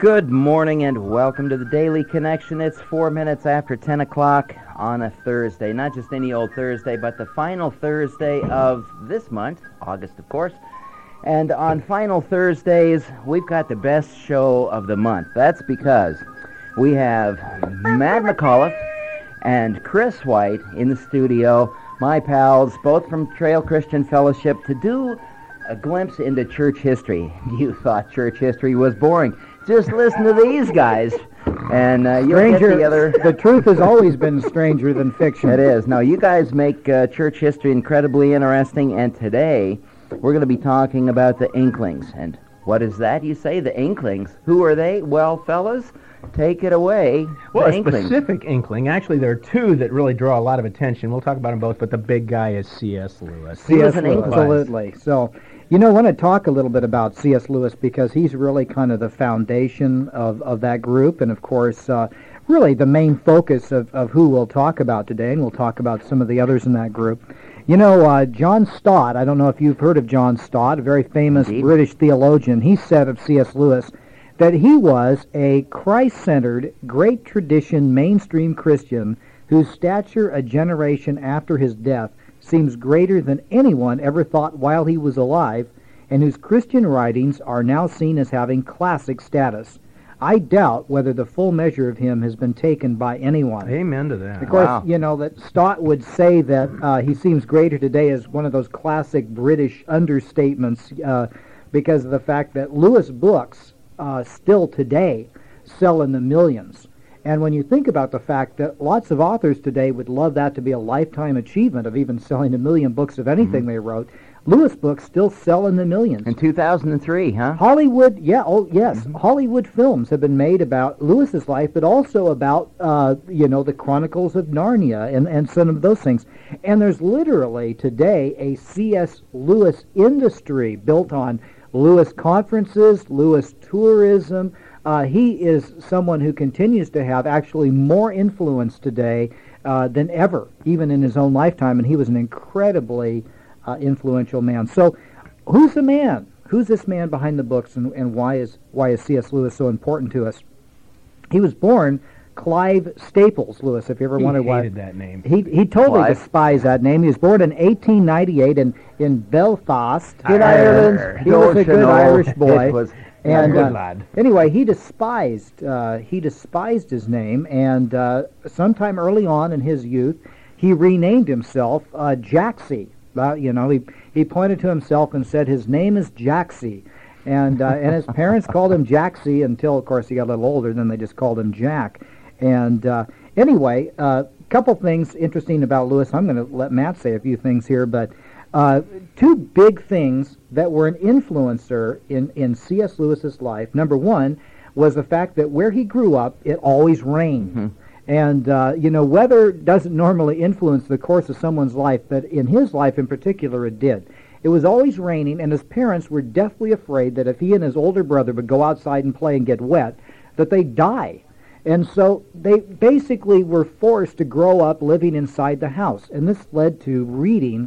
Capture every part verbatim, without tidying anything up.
Good morning and welcome to the Daily Connection. It's four minutes after ten o'clock on a Thursday. Not just any old Thursday, but the final Thursday of this month, August, of course. And on final Thursdays, we've got the best show of the month. That's because we have Matt McAuliffe and Chris White in the studio, my pals, both from Trail Christian Fellowship, to do a glimpse into church history. You thought church history was boring. Just listen to these guys, and uh, you'll Stranger, get the other... the truth has always been stranger than fiction. It is. Now, you guys make uh, church history incredibly interesting, and today we're going to be talking about the Inklings. And what is that, you say? The Inklings. Who are they? Well, fellas, take it away. Well, the a Inklings. specific Inkling. Actually, there are two that really draw a lot of attention. We'll talk about them both, but the big guy is C S. Lewis. He was C S. an Lewis. Inkling. Absolutely. So, you know, I want to talk a little bit about C S. Lewis because he's really kind of the foundation of, of that group, and of course, uh, really the main focus of, of who we'll talk about today, and we'll talk about some of the others in that group. You know, uh, John Stott, I don't know if you've heard of John Stott, a very famous Indeed. British theologian. He said of C S. Lewis that he was a Christ-centered, great tradition mainstream Christian whose stature a generation after his death seems greater than anyone ever thought while he was alive, and whose Christian writings are now seen as having classic status. I doubt whether the full measure of him has been taken by anyone. Amen to that. Of course, Wow. you know, that Stott would say that uh, he seems greater today as one of those classic British understatements uh, because of the fact that Lewis books uh, still today sell in the millions. And when you think about the fact that lots of authors today would love that to be a lifetime achievement of even selling a million books of anything mm-hmm. they wrote, Lewis books still sell in the millions. In two thousand three, huh? Hollywood, yeah, oh yes, mm-hmm. Hollywood films have been made about Lewis's life, but also about, uh, you know, the Chronicles of Narnia and, and some of those things. And there's literally today a C S. Lewis industry built on Lewis conferences, Lewis tourism. Uh, he is someone who continues to have actually more influence today uh, than ever, even in his own lifetime, and he was an incredibly uh, influential man. So, who's the man? Who's this man behind the books, and, and why is why is C S. Lewis so important to us? He was born Clive Staples Lewis, if you ever he wondered why. He hated that name. He he totally Clive. despised that name. He was born in eighteen ninety-eight in, in Belfast, in Arr, Ireland. He was a good Goshen, Irish it boy. was- And good uh, lad. Anyway, he despised uh, he despised his name, and uh, sometime early on in his youth, he renamed himself uh, Jaxie. Uh, you know, he he pointed to himself and said his name is Jaxie, and uh, and his parents called him Jaxie until, of course, he got a little older. Then they just called him Jack. And uh, anyway, a uh, couple things interesting about Lewis. I'm going to let Matt say a few things here, but. Uh, two big things that were an influencer in, in C S. Lewis's life. Number one was the fact that where he grew up, it always rained. Mm-hmm. And, uh, you know, weather doesn't normally influence the course of someone's life, but in his life in particular it did. It was always raining, and his parents were deathly afraid that if he and his older brother would go outside and play and get wet, that they'd die. And so they basically were forced to grow up living inside the house. And this led to reading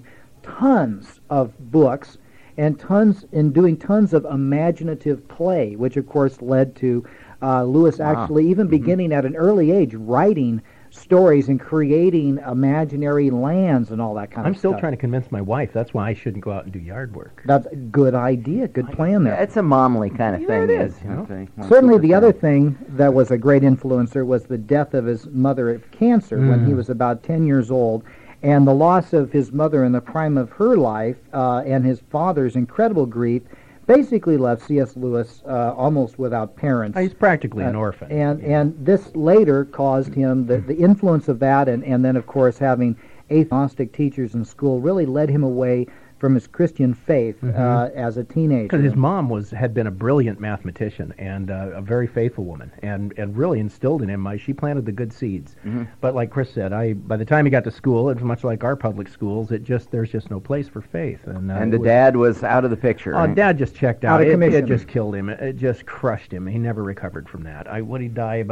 tons of books and tons and doing tons of imaginative play, which of course led to uh, Lewis wow. actually even mm-hmm. beginning at an early age writing stories and creating imaginary lands and all that kind I'm of stuff. I'm still trying to convince my wife that's why I shouldn't go out and do yard work. That's a good idea, good plan there. It's a momly kind of yeah, thing. It is. You know? Okay. Certainly the other thing that was a great influencer was the death of his mother of cancer mm. when he was about ten years old. And the loss of his mother in the prime of her life uh, and his father's incredible grief basically left C S. Lewis uh, almost without parents. He's practically uh, an orphan. And yeah. and this later caused him, the, the influence of that, and, and then, of course, having atheistic teachers in school really led him away from his Christian faith mm-hmm. uh, as a teenager. Because his mom was had been a brilliant mathematician and uh, a very faithful woman, and, and really instilled in him. Uh, she planted the good seeds. Mm-hmm. But like Chris said, I by the time he got to school, it's much like our public schools. It just there's just no place for faith. And, uh, and the was, dad was out of the picture. Oh, right? Dad just checked out. Out of it, commission. It just killed him. It, it just crushed him. He never recovered from that. I what he died about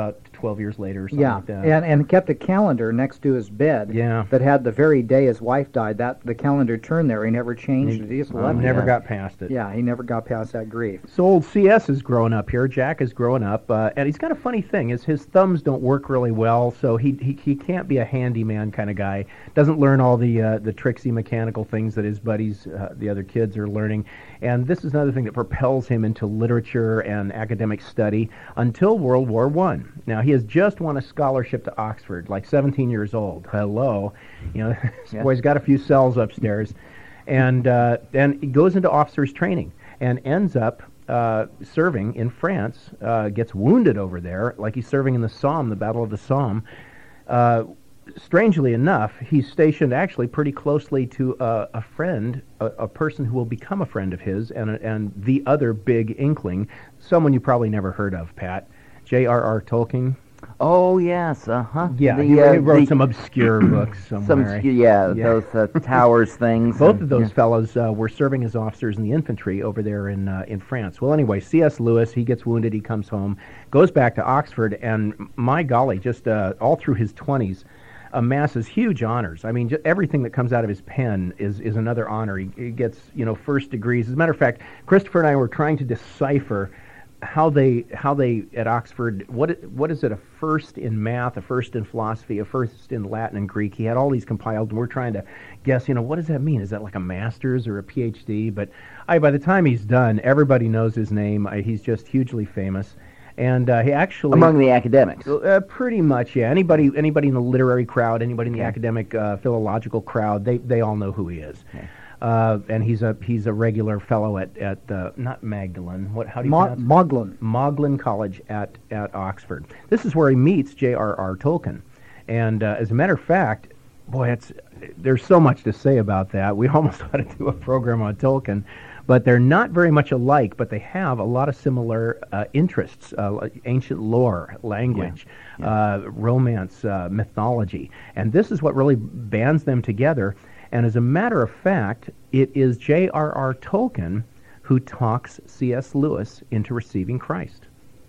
twelve years later or something Yeah, like that. and and kept a calendar next to his bed. Yeah. That had the very day his wife died. That the calendar turned there. He never changed it. He just Well, left never it. got past it. Yeah, he never got past that grief. So old C S is growing up here. Jack is growing up, uh, and he's got a funny thing: is his thumbs don't work really well, so he he, he can't be a handyman kind of guy. Doesn't learn all the uh, the tricksy mechanical things that his buddies, uh, the other kids, are learning. And this is another thing that propels him into literature and academic study until World War One. Now he has just won a scholarship to Oxford, like seventeen years old. Hello, you know, this Yeah. boy's got a few cells upstairs, and uh, and he goes into officers training and ends up uh, serving in France. Uh, gets wounded over there, like he's serving in the Somme, the Battle of the Somme. Uh, strangely enough, he's stationed actually pretty closely to uh, a friend, a, a person who will become a friend of his, and and the other big inkling, someone you probably never heard of, Pat, J R R Tolkien. Oh yes, uh huh. Yeah, the, he, uh, he wrote the- some obscure books somewhere. Some obscure, yeah, Yeah. those uh, towers things. Both and- of those yeah. fellows uh, were serving as officers in the infantry over there in uh, in France. Well, anyway, C S. Lewis, he gets wounded, he comes home, goes back to Oxford, and my golly, just uh, all through his twenties, amasses huge honors. I mean, ju- everything that comes out of his pen is, is another honor. He, he gets, you know, first degrees. As a matter of fact, Christopher and I were trying to decipher how they how they at Oxford, what it, what is it, a first in math, a first in philosophy, a first in Latin and Greek. He had all these compiled, and we're trying to guess, you know, what does that mean? Is that like a master's or a P H D? But I, by the time he's done, everybody knows his name. I, he's just hugely famous. And uh, he actually... Among the academics. Uh, pretty much, yeah. Anybody anybody in the literary crowd, anybody in the Okay. academic, uh, philological crowd, they, they all know who he is. Okay. Uh, and he's a he's a regular fellow at, at uh, not Magdalen, what, how do you Mo- pronounce it? Moglen. Magdalen College at, at Oxford. This is where he meets J R R. Tolkien. And uh, as a matter of fact, boy, it's, there's so much to say about that. We almost ought to do a program on Tolkien. But they're not very much alike, but they have a lot of similar uh, interests, uh, like ancient lore, language, Yeah. Uh, romance, uh, mythology. And this is what really bands them together. And as a matter of fact, it is J R R. Tolkien who talks C S. Lewis into receiving Christ.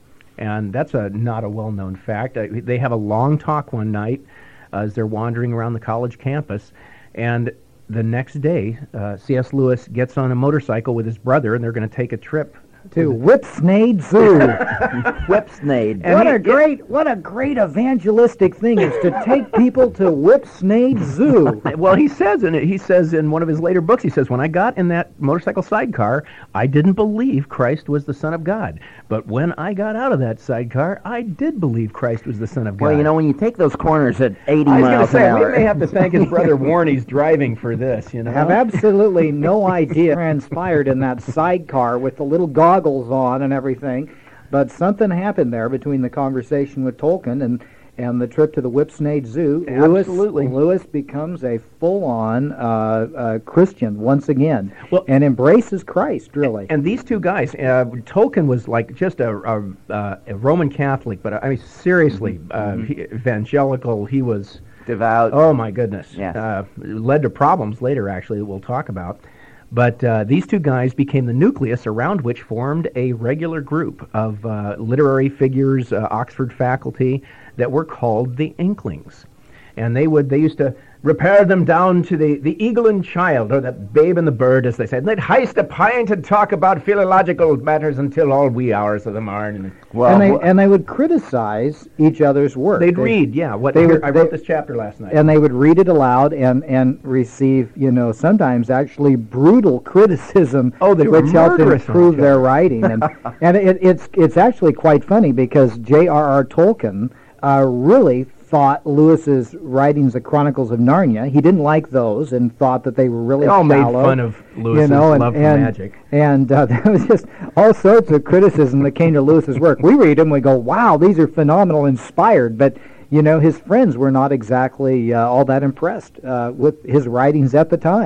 And that's a not a well-known fact. Uh, they have a long talk one night uh, as they're wandering around the college campus, and the next day, uh, C S. Lewis gets on a motorcycle with his brother, and they're going to take a trip To Whipsnade Zoo. Whipsnade. And what he- a great, what a great evangelistic thing is to take people to Whipsnade Zoo. Well, he says in it, he says in one of his later books, he says, when I got in that motorcycle sidecar, I didn't believe Christ was the Son of God. But when I got out of that sidecar, I did believe Christ was the Son of God. Well, you know, when you take those corners at eighty I was going to miles say, an we hour. may have to thank his brother Warren he's driving for this, you know. Have absolutely no idea what transpired in that sidecar with the little goggles on and everything, but something happened there between the conversation with Tolkien and and the trip to the Whipsnade Zoo. Absolutely. Lewis, Lewis becomes a full-on uh, uh, Christian once again, Well- and embraces Christ, really. And these two guys, uh, Tolkien was like just a, a, uh, a Roman Catholic, but uh, I mean, seriously, uh, he, evangelical. He was, Devout. oh my goodness, Yeah. uh, led to problems later, actually, that we'll talk about. But uh, these two guys became the nucleus around which formed a regular group of uh, literary figures, uh, Oxford faculty, that were called the Inklings. And they would, they used to repair them down to the, the eagle and child, or the babe and the bird, as they said. And they'd heist a pint and talk about philological matters until all wee hours of the morning. Well, and they wh- and they would criticize each other's work. They'd They- read, yeah. What they here- would- I wrote they- this chapter last night. and they would read it aloud and, and receive, you know, sometimes actually brutal criticism, Oh, they were which helped murderous on improve each their other. writing. And and it, it's it's actually quite funny because J R R. Tolkien uh, really thought Lewis's writings, the Chronicles of Narnia, he didn't like those and thought that they were really They all made shallow, fun of Lewis's you know, and, love for and, magic. And uh, there was just all sorts of criticism that came to Lewis's work. We read them, we go, wow, these are phenomenal, inspired, but you know, his friends were not exactly uh, all that impressed uh, with his writings at the time.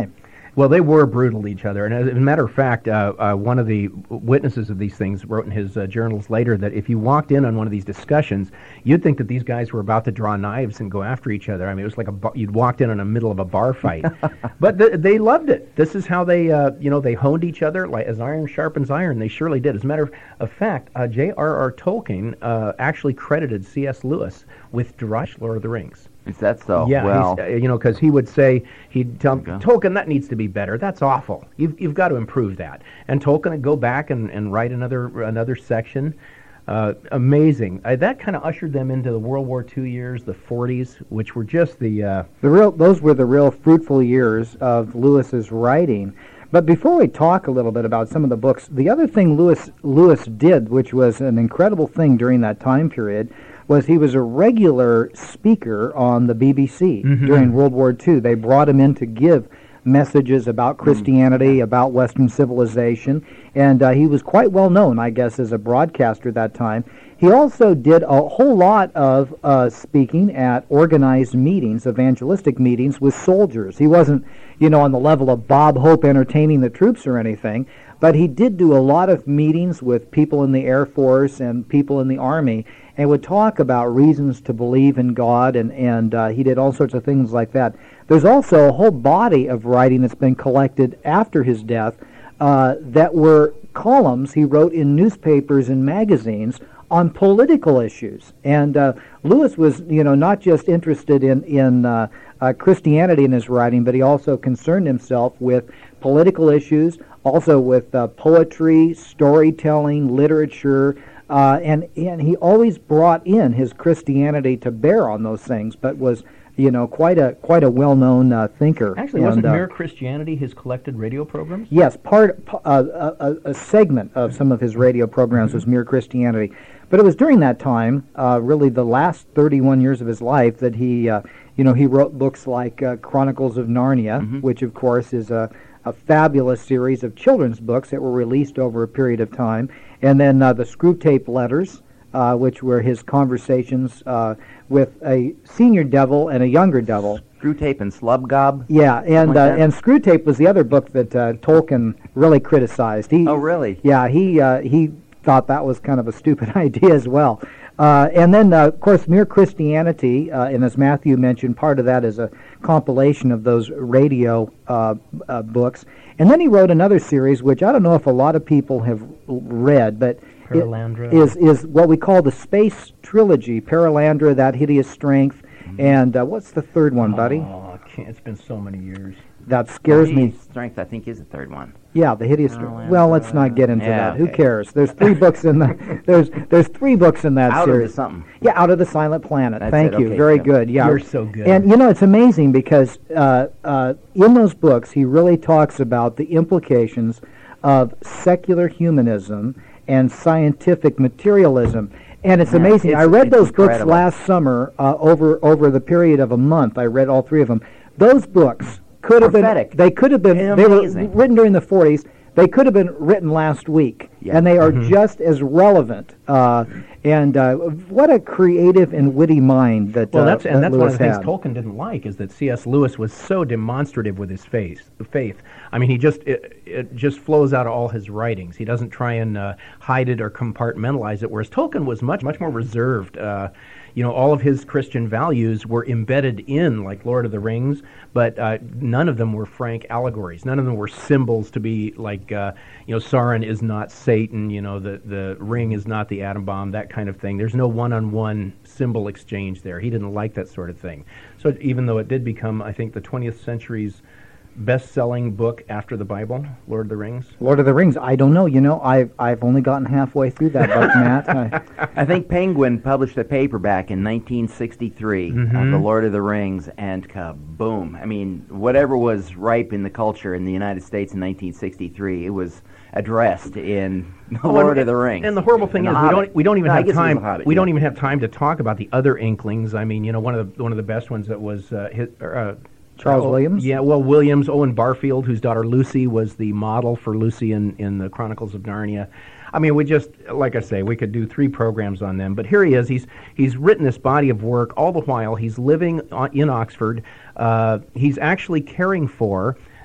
Well, they were brutal to each other, and as a matter of fact, uh, uh, one of the witnesses of these things wrote in his uh, journals later that if you walked in on one of these discussions, you'd think that these guys were about to draw knives and go after each other. I mean, it was like a bar, you'd walked in on the middle of a bar fight, but th- they loved it. This is how they, uh, you know, they honed each other like as iron sharpens iron. They surely did. As a matter of fact, uh, J R R. Tolkien uh, actually credited C S. Lewis with directing Lord of the Rings. Is that so? Yeah, well, he's, uh, you know, because he would say, he'd tell Tolkien, that needs to be better. That's awful. You've you've got to improve that. And Tolkien would go back and, and write another another section. Uh, amazing. Uh, that kind of ushered them into the World War Two years, the forties, which were just the uh, the real. Those were the real fruitful years of Lewis's writing. But before we talk a little bit about some of the books, the other thing Lewis Lewis did, which was an incredible thing during that time period, was he was a regular speaker on the B B C mm-hmm. during World War Two. They brought him in to give messages about Christianity, mm-hmm. about Western civilization, and uh, he was quite well known, I guess, as a broadcaster at that time. He also did a whole lot of uh, speaking at organized meetings, evangelistic meetings with soldiers. He wasn't, you know, on the level of Bob Hope entertaining the troops or anything, but he did do a lot of meetings with people in the Air Force and people in the Army, and would talk about reasons to believe in God, and, and uh, he did all sorts of things like that. There's also a whole body of writing that's been collected after his death uh, that were columns he wrote in newspapers and magazines on political issues. And uh, Lewis was, you know, not just interested in, in uh, uh, Christianity in his writing, but he also concerned himself with political issues, also with uh, poetry, storytelling, literature, uh, and, and he always brought in his Christianity to bear on those things, but was, you know, quite a quite a well-known uh, thinker. Actually, and, wasn't uh, Mere Christianity his collected radio programs? Yes, part uh, a, a segment of some of his radio programs was Mere Christianity. But it was during that time, uh, really the last thirty-one years of his life, that he, uh, you know, he wrote books like uh, Chronicles of Narnia, mm-hmm. which of course is a, a fabulous series of children's books that were released over a period of time, and then uh, the Screwtape Letters, uh, which were his conversations uh, with a senior devil and a younger devil. Screwtape and Slubgob? Yeah, and like uh, and Screwtape was the other book that uh, Tolkien really criticized. He, oh, really? Yeah, he uh, he thought that was kind of a stupid idea as well. Uh, and then, uh, of course, Mere Christianity, uh, and as Matthew mentioned, part of that is a compilation of those radio uh, uh, books. And then he wrote another series, which I don't know if a lot of people have read, but Paralandra. it is is what we call the Space Trilogy: Paralandra, That Hideous Strength, mm-hmm. and uh, what's the third one, buddy? Oh, I can't, it's been so many years. That scares Well, me. Strength, I think, is the third one. Yeah, the hideous. Paralandra. Well, let's not get into Yeah, that. Who okay. cares? There's three books in the. There's there's three books in that Out series. of the something. Yeah, Out of the Silent Planet. That's Thank it, you. okay, Very yeah. good. Yeah, You're so good. And you know, it's amazing because uh, uh, in those books he really talks about the implications of secular humanism and scientific materialism. And it's Yeah, amazing. it's- I read it's those books incredible. last summer uh, over over the period of a month. I read all three of them. Those books could have Prophetic. been. They could have been. They were Amazing. written during the forties. They could have been written last week, Yeah. and they are Mhm. just as relevant. Uh, and uh, what a creative and witty mind that Well, uh, that's and that that's one Lewis of the things had. Tolkien didn't like is that C S. Lewis was so demonstrative with his faith. Faith. I mean, he just it, it just flows out of all his writings. He doesn't try and uh, hide it or compartmentalize it. Whereas Tolkien was much much more reserved. Uh, you know, all of his Christian values were embedded in, like Lord of the Rings, but uh, none of them were frank allegories. None of them were symbols to be like, uh, you know, Sauron is not Satan. You know, the the ring is not the atom bomb. That kind of thing. There's no one-on-one symbol exchange there. He didn't like that sort of thing. So even though it did become, I think, the twentieth century's best-selling book after the Bible, Lord of the Rings. Lord of the Rings. I don't know. You know, I've I've only gotten halfway through that book, Matt. I, I think Penguin published a paperback in nineteen sixty-three Mhm. of The Lord of the Rings, and kaboom. I mean, whatever was ripe in the culture in the United States in nineteen sixty-three, it was addressed in The Oh, Lord and, of the Rings. And the horrible thing And is, The we Hobbit. don't we don't even No, I have guess it was time. The Hobbit, we yeah. don't even have time to talk about the other Inklings. I mean, you know, one of the one of the best ones that was uh, his, uh, Charles oh, Williams? Yeah, well, Williams, Owen Barfield, whose daughter Lucy was the model for Lucy in in the Chronicles of Narnia. I mean, we just, like I say, we could do three programs on them. But here he is. He's he's written this body of work all the while. He's living on, in Oxford. Uh, he's actually caring for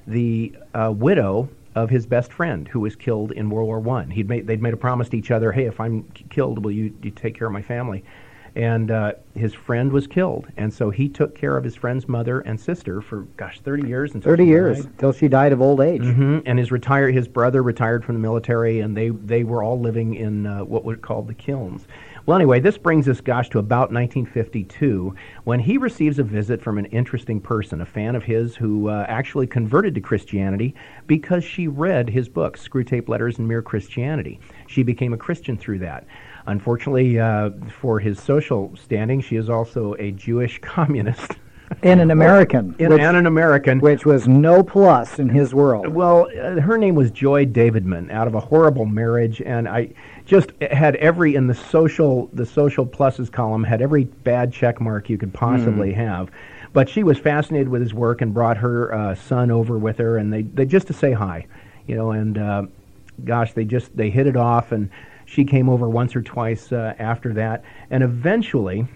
the uh, widow of his best friend who was killed in World War One. He'd made they'd made a promise to each other, hey, if I'm k- killed, will you, you take care of my family? And uh, his friend was killed, and so he took care of his friend's mother and sister for, gosh, thirty years. Until thirty she years, died. till she died of old age. hmm And his retire, his brother retired from the military, and they, they were all living in uh, what were called the kilns. Well, anyway, this brings us, gosh, to about nineteen fifty-two, when he receives a visit from an interesting person, a fan of his who uh, actually converted to Christianity because she read his book, Screwtape Letters and Mere Christianity. She became a Christian through that. Unfortunately, uh, for his social standing, she is also a Jewish communist. And an American. In, which, and an American. which was no plus in his world. Well, uh, her name was Joy Davidman, out of a horrible marriage, and I just had every, in the social the social pluses column, had every bad check mark you could possibly mm. have. But she was fascinated with his work and brought her uh, son over with her, and they, they just to say hi, you know, and uh, gosh, they just, they hit it off, and she came over once or twice uh, after that, and eventually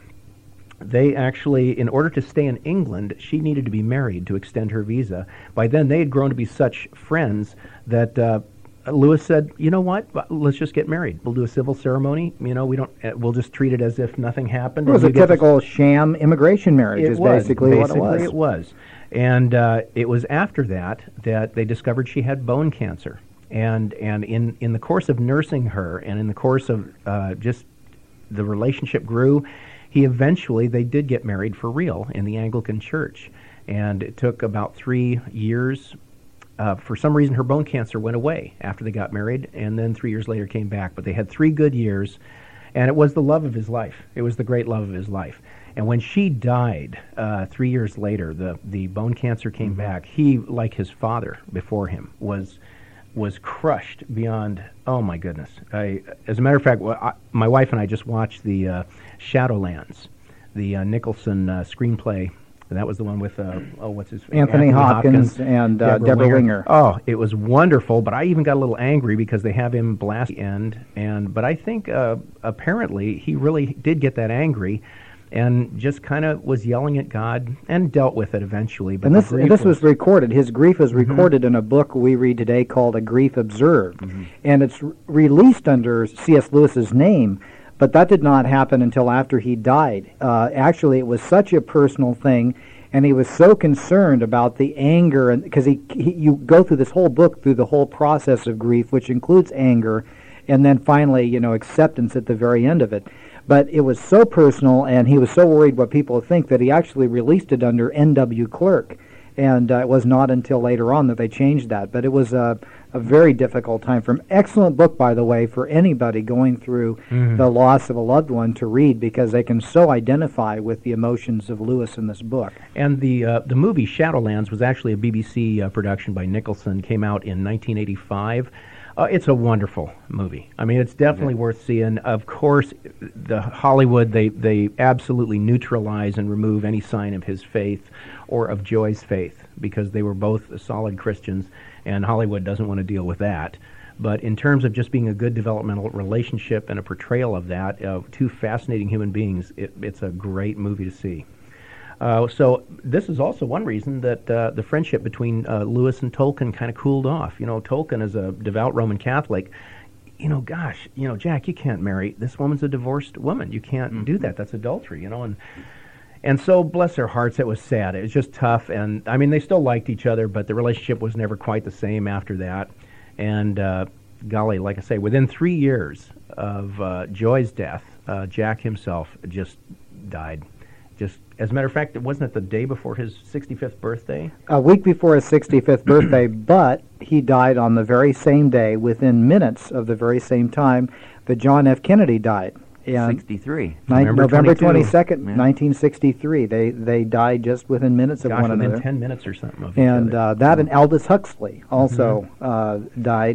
they actually, in order to stay in England, she needed to be married to extend her visa. By then, they had grown to be such friends that uh, Lewis said, you know what, let's just get married. We'll do a civil ceremony. You know, we don't, uh, we'll just treat it as if nothing happened. It was a typical sham immigration marriage it is was, basically, basically what it was. it was. And uh, it was after that that they discovered she had bone cancer. And and in, in the course of nursing her and in the course of uh, just the relationship grew, he eventually, they did get married for real in the Anglican Church. And it took about three years. Uh, for some reason, her bone cancer went away after they got married, and then three years later came back. But they had three good years, and it was the love of his life. It was the great love of his life. And when she died uh, three years later, the, the bone cancer came mm-hmm. back. He, like his father before him, was was crushed beyond, oh my goodness. I, as a matter of fact, well, I, my wife and I just watched the uh, Shadowlands, the uh, Nicholson uh, screenplay. And that was the one with, uh, oh, what's his name? Anthony, Anthony Hopkins, Hopkins and uh, Deborah, Deborah Winger. Winger. Oh, it was wonderful, but I even got a little angry because they have him blast the end. And, but I think uh, apparently he really did get that angry and just kind of was yelling at God and dealt with it eventually. But and this this was, was recorded. His grief was mm-hmm. recorded in a book we read today called A Grief Observed. Mm-hmm. And it's re- released under C S Lewis's name, but that did not happen until after he died. Uh, actually, it was such a personal thing, and he was so concerned about the anger, and because he, he you go through this whole book through the whole process of grief, which includes anger, and then finally, you know, acceptance at the very end of it. But it was so personal, and he was so worried what people would think that he actually released it under N W Clerk. And uh, it was not until later on that they changed that. But it was a, a very difficult time for him. Excellent book, by the way, for anybody going through mm-hmm. the loss of a loved one to read, because they can so identify with the emotions of Lewis in this book. And the uh, the movie Shadowlands was actually a B B C uh, production by Nicholson, came out in nineteen eighty-five. Uh, it's a wonderful movie. I mean, it's definitely yeah. worth seeing. Of course, the Hollywood, they, they absolutely neutralize and remove any sign of his faith or of Joy's faith, because they were both solid Christians, and Hollywood doesn't want to deal with that. But in terms of just being a good developmental relationship and a portrayal of that, of uh, two fascinating human beings, it, it's a great movie to see. Uh, so this is also one reason that uh, the friendship between uh, Lewis and Tolkien kind of cooled off. You know, Tolkien is a devout Roman Catholic. You know, gosh, you know, Jack, you can't marry, this woman's a divorced woman. You can't mm-hmm. do that. That's adultery, you know. And and so, bless their hearts, it was sad. It was just tough. And, I mean, they still liked each other, but the relationship was never quite the same after that. And, uh, golly, like I say, within three years of uh, Joy's death, uh, Jack himself just died. Just, as a matter of fact, it wasn't it the day before his sixty-fifth birthday? A week before his sixty-fifth birthday, but he died on the very same day, within minutes of the very same time that John F. Kennedy died. sixty-three. Ni- November November twenty-second, yeah. nineteen sixty-three. They they died just within minutes of Gosh, one within another. ten minutes or something of And each other. uh, that and Aldous Huxley also Mm-hmm. uh, died.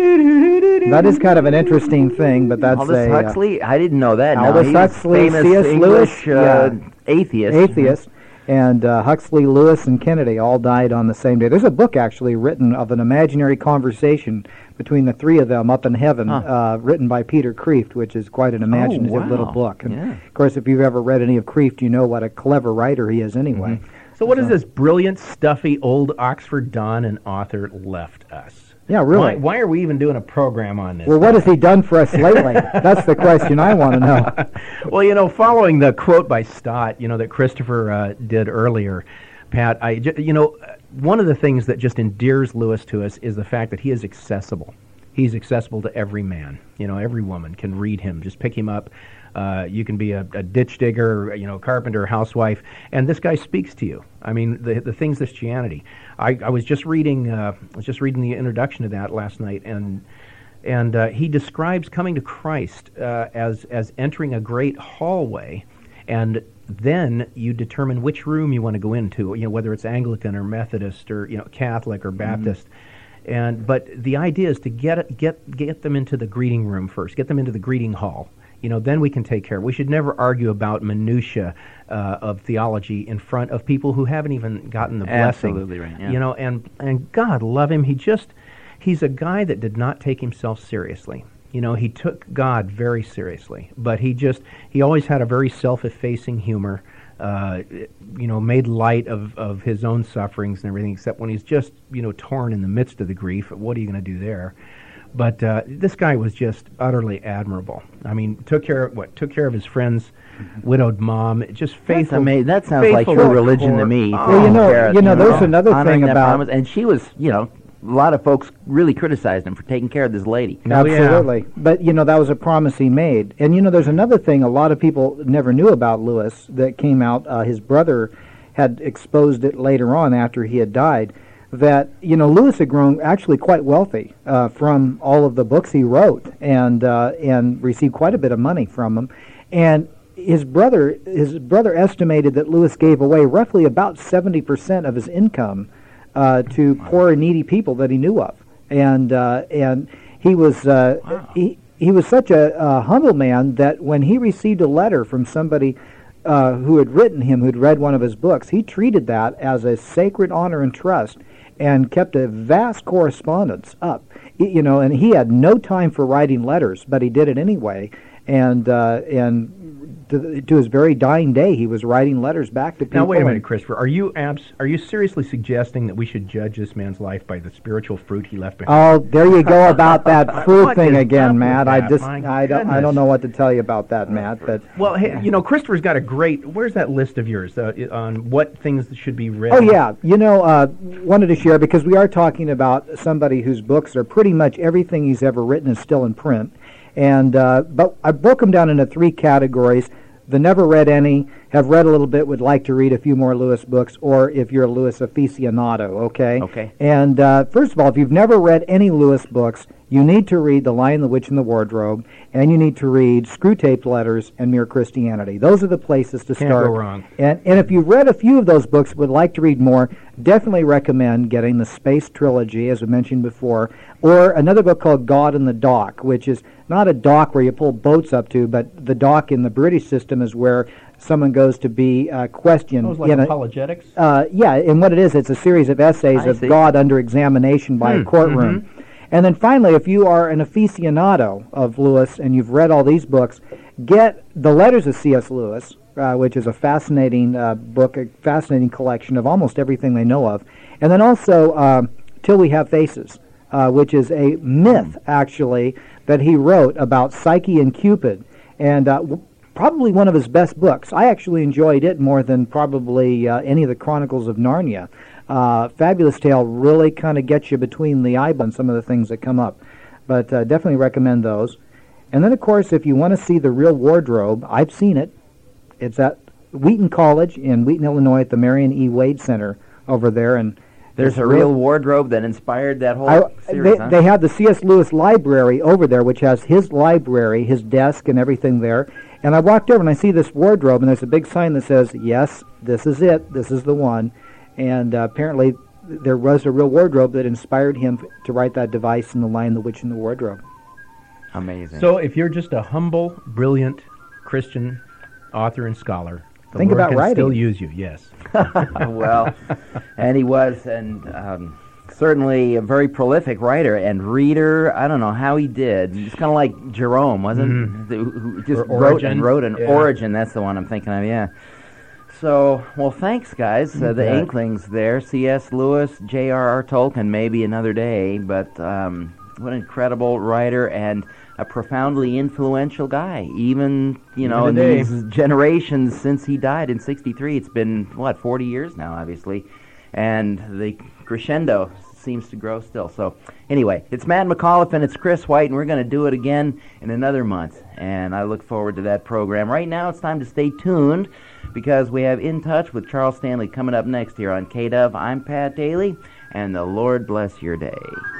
That is kind of an interesting thing, but that's Aldous a... uh, Huxley? I didn't know that. Aldous no, he was Huxley, famous C S English Lewis, uh, yeah. atheist. atheist, and uh, Huxley, Lewis, and Kennedy all died on the same day. There's a book actually written of an imaginary conversation between the three of them up in heaven, huh. uh, written by Peter Kreeft, which is quite an imaginative oh, wow. little book. And yeah. of course, if you've ever read any of Kreeft, you know what a clever writer he is anyway. Mm-hmm. So what has this brilliant, stuffy, old Oxford Don and author left us? Yeah, really. Why, why are we even doing a program on this? Well, what has he done for us lately? That's the question I want to know. Well, you know, following the quote by Stott, you know, that Christopher uh, did earlier, Pat, I, ju- you know, one of the things that just endears Lewis to us is the fact that he is accessible. He's accessible to every man. You know, every woman can read him. Just pick him up. Uh, you can be a, a ditch digger, you know, carpenter, housewife, and this guy speaks to you. I mean, the the things of Christianity. I, I was just reading, uh, I was just reading the introduction to that last night, and and uh, he describes coming to Christ uh, as as entering a great hallway, and then you determine which room you want to go into. You know, whether it's Anglican or Methodist or you know Catholic or Baptist. Mm-hmm. And but the idea is to get get get them into the greeting room first. Get them into the greeting hall. You know, then we can take care. We should never argue about minutia uh, of theology in front of people who haven't even gotten the blessing. Absolutely right. Yeah. You know, and and God love him. He just he's a guy that did not take himself seriously. You know, he took God very seriously, but he just he always had a very self-effacing humor. Uh, you know, made light of, of his own sufferings and everything, except when he's just, you know, torn in the midst of the grief. What are you going to do there? But uh, this guy was just utterly admirable. I mean, took care of what? Took care of his friend's widowed mom. Just faithful. That's amazing. That sounds like true religion to me. Well, you know, you know, there's another thing about, promise. And she was, you know, a lot of folks really criticized him for taking care of this lady. Oh, absolutely. Yeah. But, you know, that was a promise he made. And, you know, there's another thing a lot of people never knew about Lewis that came out. Uh, his brother had exposed it later on after he had died, that, you know, Lewis had grown actually quite wealthy uh, from all of the books he wrote and uh, and received quite a bit of money from them. And his brother, his brother estimated that Lewis gave away roughly about seventy percent of his income Uh, to poor and needy people that he knew of, and uh, and he was uh, wow. he he was such a, a humble man that when he received a letter from somebody uh, who had written him, who'd read one of his books, he treated that as a sacred honor and trust, and kept a vast correspondence up. You know, and he had no time for writing letters, but he did it anyway, and uh, and. To, to his very dying day, he was writing letters back to people. Now, wait a minute, Christopher. Are you abs- Are you seriously suggesting that we should judge this man's life by the spiritual fruit he left behind? Oh, there you go about that fruit thing again, Matt. I that? just, My I don't, I don't know what to tell you about that, Matt. But well, hey, you know, Christopher's got a great. Where's that list of yours uh, on what things should be read? Oh yeah, you know, uh, wanted to share because we are talking about somebody whose books are pretty much everything he's ever written is still in print, and uh, but I broke them down into three categories. The never read any, have read a little bit, would like to read a few more Lewis books, or if you're a Lewis aficionado, okay? Okay. And uh, first of all, if you've never read any Lewis books, you need to read The Lion, the Witch, and the Wardrobe, and you need to read Screwtape Letters and Mere Christianity. Those are the places to Can't start. go wrong. And, and if you've read a few of those books, would like to read more, definitely recommend getting the Space Trilogy, as we mentioned before, or another book called God in the Dock, which is not a dock where you pull boats up to, but the dock in the British system is where someone goes to be uh, questioned. Oh, like in apologetics? A, uh, yeah, and what it is, it's a series of essays I of see. God under examination by Hmm. a courtroom. Mm-hmm. And then finally, if you are an aficionado of Lewis and you've read all these books, get The Letters of C S. Lewis, uh, which is a fascinating uh, book, a fascinating collection of almost everything they know of. And then also um, Till We Have Faces, uh, which is a myth, actually, that he wrote about Psyche and Cupid. And uh, w- probably one of his best books. I actually enjoyed it more than probably uh, any of the Chronicles of Narnia. Uh, Fabulous Tale really kind of gets you between the eyeball on some of the things that come up. But uh, definitely recommend those. And then, of course, if you want to see The Real Wardrobe, I've seen it. It's at Wheaton College in Wheaton, Illinois, at the Marion E. Wade Center over there. And there's a real wardrobe that inspired that whole I, series, they, huh? they have the C S. Lewis Library over there, which has his library, his desk, and everything there. And I walked over and I see this wardrobe, and there's a big sign that says, yes, this is it, this is the one. And uh, apparently there was a real wardrobe that inspired him f- to write that device in The Lion, the Witch, and the Wardrobe. Amazing. So if you're just a humble, brilliant Christian author and scholar, the Think Lord about can writing. still use you, yes. Well, and he was, and um, certainly a very prolific writer and reader. I don't know how he did. It's kind of like Jerome, wasn't Mhm. it? Who who just Or wrote Origin. and wrote an Yeah. Origin. That's the one I'm thinking of, yeah. So, well, thanks, guys. Uh, the bet. Inklings there. C S. Lewis, J R R. Tolkien, maybe another day, but um, what an incredible writer and a profoundly influential guy. Even, you know, in today. these generations since he died in sixty-three, it's been, what, forty years now, obviously. And the crescendo seems to grow still. So, anyway, it's Matt McAuliffe and it's Chris White, and we're going to do it again in another month. And I look forward to that program. Right now, it's time to stay tuned because we have In Touch with Charles Stanley coming up next here on K-Dove. I'm Pat Daly, and the Lord bless your day.